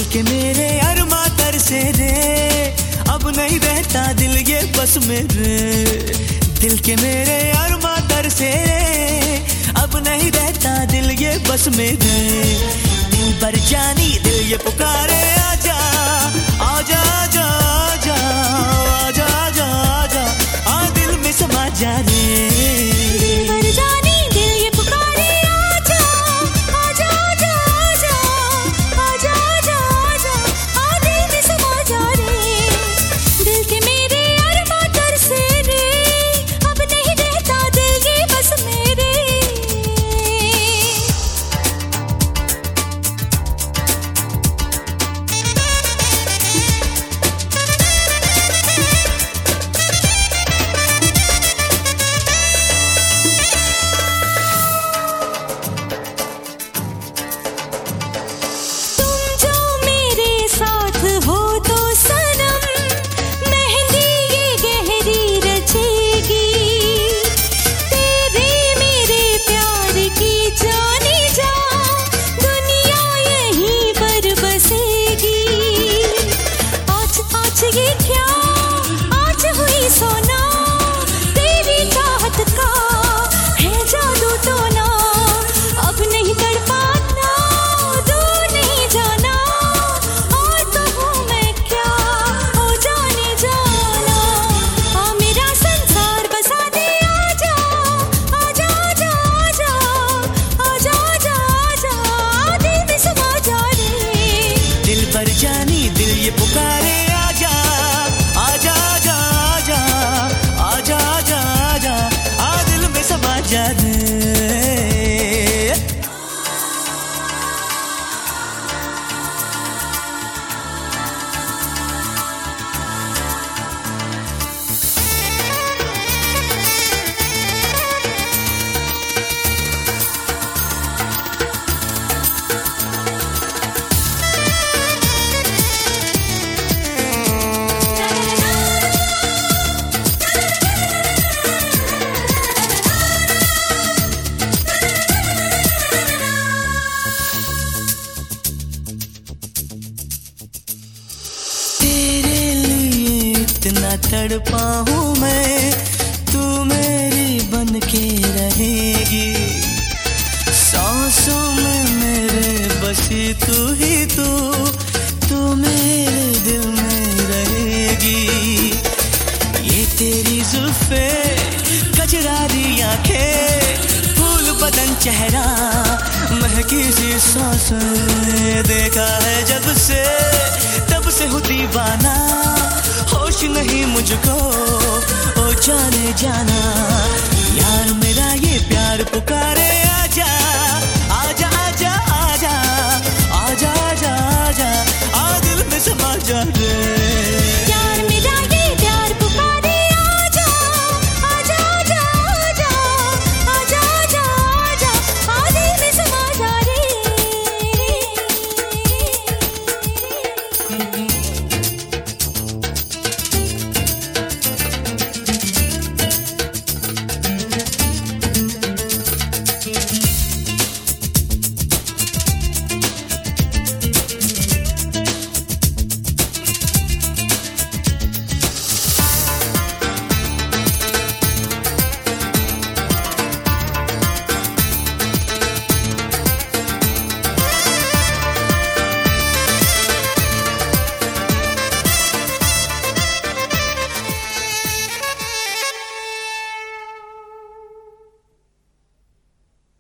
के मेरे अरमा तरसे रे, अब नहीं रहता दिल ये बस मेरे। दिल के मेरे अरमा तरसे रे, अब नहीं रहता दिल ये बस मेरे। दिल पर जानी दिल ये पुकारे, आजा आजा आजा आजा आजा आजा आजा, आ दिल में समा जा रे। पर जानी दिल ये पुकारे, आजा आजा आजा आजा आजा आजा आजा, आ दिल में समा जा रे। इतना तड़पा हूँ मैं, तू मेरी बन के रहेगी। सांसों में मेरे बसी तू ही तू मेरे दिल में रहेगी। ये तेरी जुल्फे, कजरारी आंखें, फूल बदन चेहरा, महकी सी सांसें, देखा है जब से तब से हूँ दीवाना। होश नहीं मुझको ओ जाने जाना, यार मेरा ये प्यार पुकार